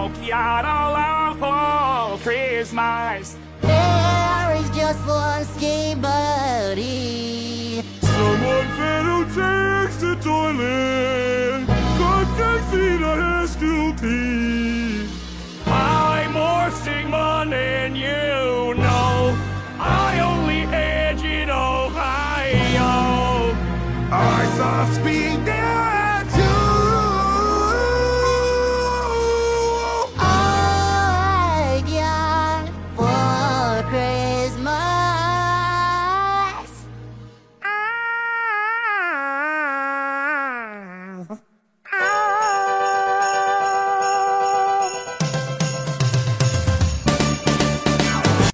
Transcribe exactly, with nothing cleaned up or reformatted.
macchiato for Christmas. There is just one ski buddy. Someone fed who takes the toilet, cause they see the has to pee. I'm more Sigmund than you know. I only edge in Ohio. I saw speed